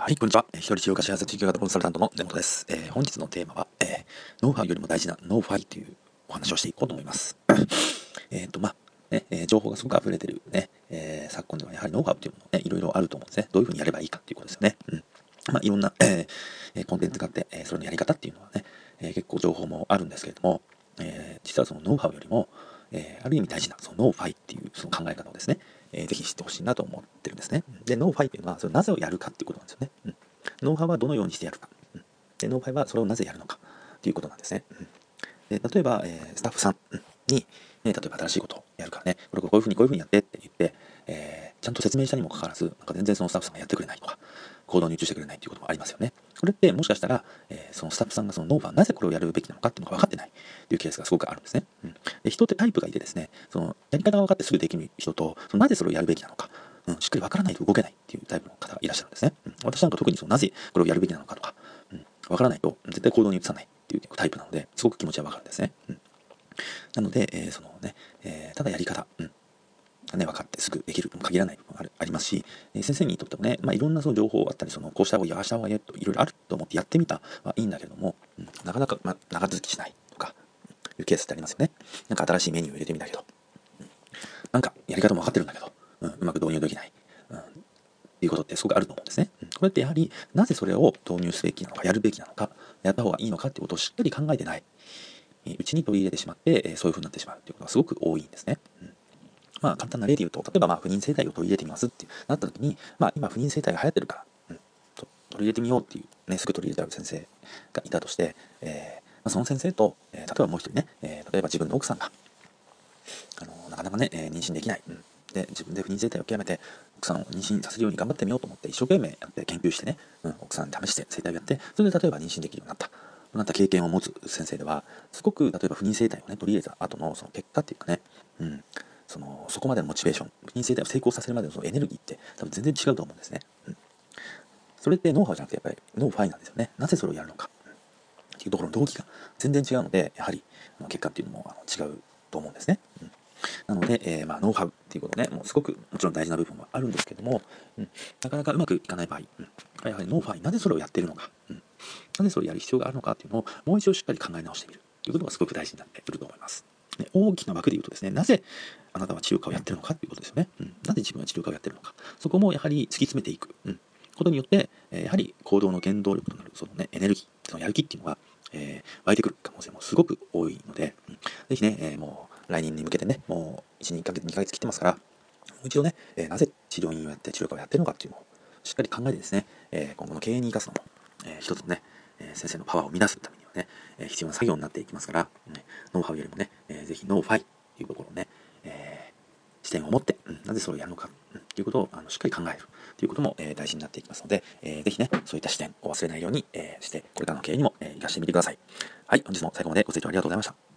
はい、こんにちは。一人治療家幸せ中継型コンサルタントの根本です。本日のテーマは、ノウハウよりも大事なノウファイというお話をしていこうと思います。情報がすごく溢れてるね、昨今ではやはりノウハウというものね、いろいろあると思うんですね。どういうふうにやればいいかっていうことですよね。いろんな、コンテンツがあって、それのやり方っていうのはね、結構情報もあるんですけれども、実はそのノウハウよりも、ある意味大事なそのノウファイっていうその考え方をですね、ぜひ知ってほしいなと思ってるんですね。で、ノウファイっていうのは、それなぜをやるかっていうことなんですよね。ノウハウはどのようにしてやるか。で、ノウファイはそれをなぜやるのかっていうことなんですね。で、例えば、スタッフさんに、例えば新しいことをやるからね、こういうふうにやってって言って、ちゃんと説明したにもかかわらず、なんか全然そのスタッフさんがやってくれないとか、行動に移してくれないということもありますよね。これってもしかしたら、そのスタッフさんがそのノウハウなぜこれをやるべきなのかっていうのが分かってないっていうケースがすごくあるんですね。で、人ってタイプがいてですね、そのやり方が分かってすぐできる人と、そのなぜそれをやるべきなのか、しっかり分からないと動けないっていうタイプの方がいらっしゃるんですね。私なんか特にそのなぜこれをやるべきなのかとか、分からないと絶対行動に移さないっていうタイプなので、すごく気持ちは分かるんですね。なので、ただやり方、分かってすぐできるとも限らない部分がありますし、先生にとってもね、いろんなその情報があったり、こうした方がいい、ああした方がいいといろいろあると思ってやってみたはいいんだけども、なかなか、長続きしないとかいうケースってありますよね。なんか新しいメニューを入れてみたけど、なんかやり方も分かってるんだけど、うまく導入できない、っていうことってすごくあると思うんですね。これってやはりなぜそれを導入すべきなのか、やるべきなのか、やった方がいいのかっていうことをしっかり考えてないうちに取り入れてしまって、そういうふうになってしまうっていうことがすごく多いんですね。簡単な例で言うと、例えば不妊生態を取り入れてみますってなった時に、今不妊生態が流行ってるから、取り入れてみようっていうね、すぐ取り入れちゃう先生がいたとして、その先生と、例えばもう一人ね、例えば自分の奥さんが、なかなかね、妊娠できない。で、自分で不妊生態を極めて、奥さんを妊娠させるように頑張ってみようと思って、一生懸命やって研究してね、奥さんに試して生態をやって、それで例えば妊娠できるようになった経験を持つ先生では、すごく例えば不妊生態をね、取り入れた後のその結果っていうかね、そこまでのモチベーション、不妊生態を成功させるまでのそのエネルギーって多分全然違うと思うんですね。それってノウハウじゃなくてやっぱりノウファイなんですよね。なぜそれをやるのかっていうところの動機が全然違うので、やはり結果っていうのも違うと思うんですね。なので、ノウハウっていうことね、もうすごくもちろん大事な部分はあるんですけども、なかなかうまくいかない場合、やはりノウファイ、なぜそれをやっているのか、なぜそれをやる必要があるのかっていうのをもう一度しっかり考え直してみるということがすごく大事になってくると思います。大きな枠で言うとですね、なぜあなたは治療家をやってるのかということですよね。なぜ自分は治療家をやってるのか。そこもやはり突き詰めていく、ことによって、やはり行動の原動力となるその、エネルギー、そのやる気っていうのが、湧いてくる可能性もすごく多いので、ぜひね、もう来年に向けてね、もう1、2ヶ月、2ヶ月切ってますから、もう一度ね、なぜ治療院をやって治療家をやってるのかっていうのをしっかり考えてですね、今後の経営に生かすのも、一つのね、先生のパワーを生み出すためにはね、必要な作業になっていきますから、ノウハウよりもね、ぜひノウファイというところをね、視点を持って、なぜそれをやるのか、ということをしっかり考えるということも、大事になっていきますので、ぜひね、そういった視点を忘れないように、して、これからの経営にも、活かしてみてください。はい、本日も最後までご清聴ありがとうございました。